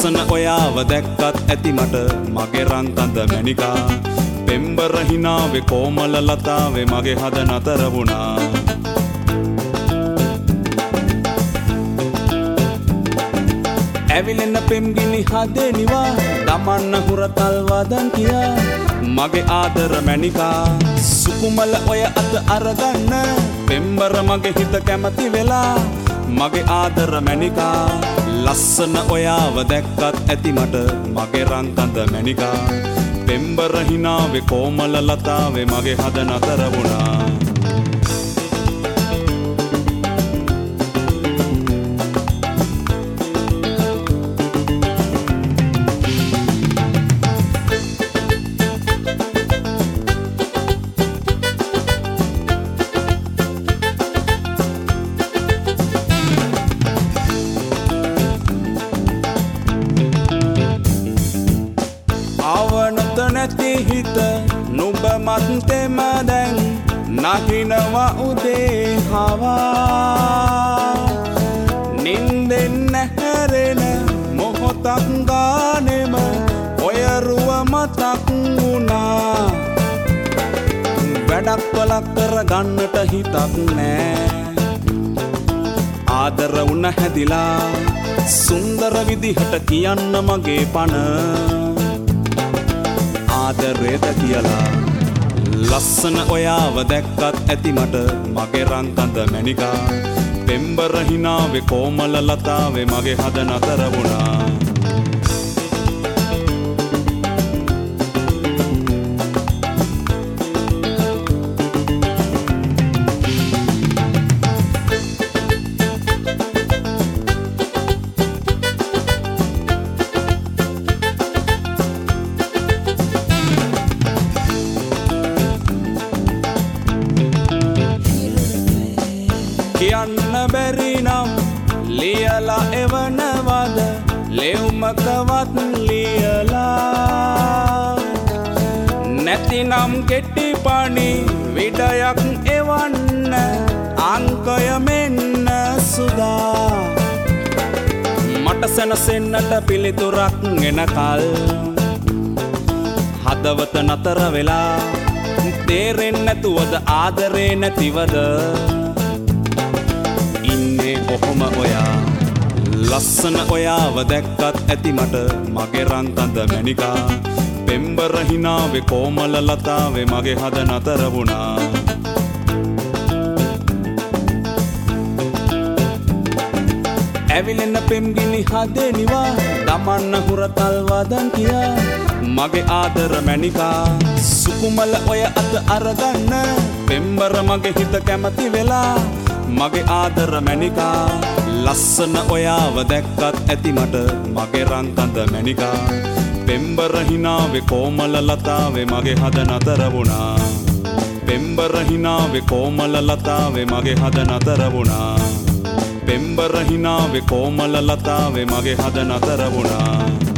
ලස්සන ඔයාව දැක්කත් ඇති මට මගේ රන්තඳ මැනිකා පෙම්බර හිනාවේ කොමල ලතාවේ මගේ හද නතර වුණා ඇවිලෙන පෙම්ගිනි හදේ නිවා දමන්න හුරතල් වදන් කියා මගේ ආදර මැනිකා සුකුමල ඔය අත අරගන්න පෙම්බර මගේ හිත කැමති වෙලා මගේ ආදර මැනිකා ලස්සන ඔයාව දැක්කත් ඇති මට මගේ රන්තඳ මැනිකා පෙම්බර හිනාවේ කොමල ලතාවේ මගේ හද නතර වුණා අවනත නැති හිත නුඹ මත්තෙම දැන් නහිනවා උදේ හවා නින්දෙන් නැහැරෙන මොහොතක් ගානෙම ඔය රුව මතක් වුණා වැඩක් වලක් කරගන්නට හිතක් නෑ ආදර වුණ හැදිලා සුන්දර විදිහට කියන්න මගේ පණ ආදරේද කියලා ලස්සන ඔයාව දැක්කත් ඇති මට මගේ රන්තඳ මැනිකා පෙම්බර හිනාවේ කොමල ලතාවේ මගේ හද නතර වුණා කියන්න බැරි නම් ලියලා එවනවද ලෙව්මකවත් ලියලා නැතිනම් කෙටි පණි විඩයක් එවන්න අංකය මෙන්න සුදා මට සැනසෙන්නට පිළිතුරක් එනකල් හදවත නතර වෙලා තේරෙන්නේ නැතුවද ආදරේ නැතිවද ඔහොම ඔයා ලස්සන ඔයාව දැක්කත් ඇති මට මගේ රන්තඳ මැනිකා පෙම්බර හිනාවේ කොමල ලතාවේ මගේ හද නතර වුණා ඇවිලෙන පෙම්ගිනි හදේ නිවා දමන්න හුරතල් වදන් කියා මගේ ආදර මැනිකා සුකුමල ඔය අත අරගන්න පෙම්බර මගේ හිත කැමති වෙලා මගේ ආදර මැනිකා ලස්සන ඔයාව දැක්කත් ඇති මට මගේ රන්තඳ මැනිකා පෙම්බර හිනාවේ කොමල ලතාවේ මගේ හද නතර වුණා පෙම්බර හිනාවේ කොමල ලතාවේ මගේ හද නතර වුණා පෙම්බර හිනාවේ කොමල ලතාවේ මගේ හද නතර වුණා